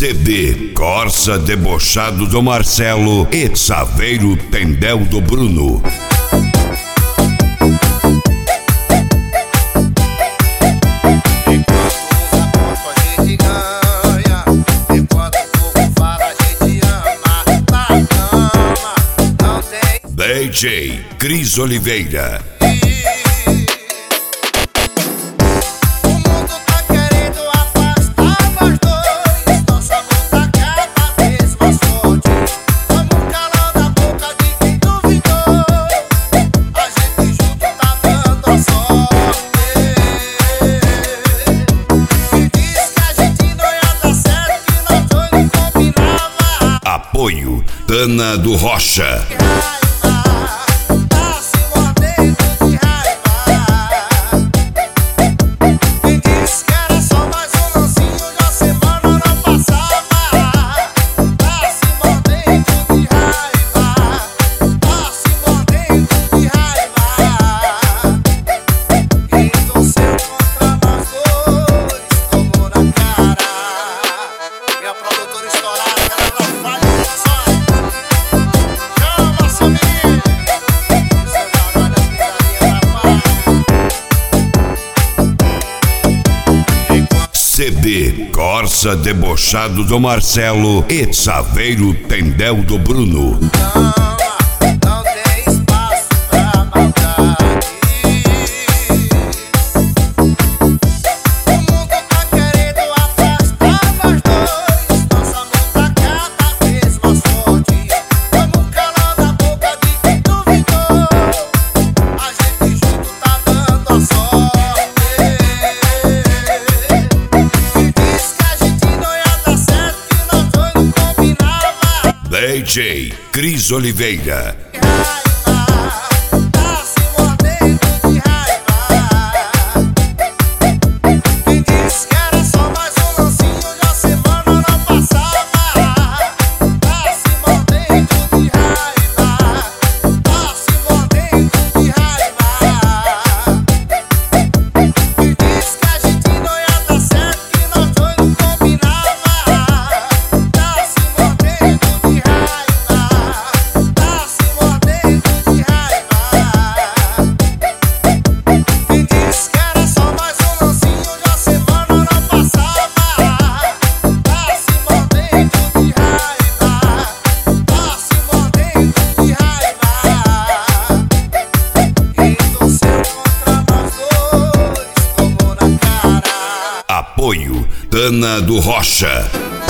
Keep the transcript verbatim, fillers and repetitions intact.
C D Corsa Debochado do Marcelo e Saveiro Tendel do Bruno. D J Cris Oliveira. Apoio Dana do Rocha. C D Corsa Debochado do Marcelo e Saveiro Tendel do Bruno. Não tem espaço pra maldade. O mundo tá querendo afastar nós dois. Nosso amor tá cada vez mais forte. Vamos calando a boca de quem duvidou. A gente junto tá dando a sorte. D J Cris Oliveira. Apoio Dana do Rocha.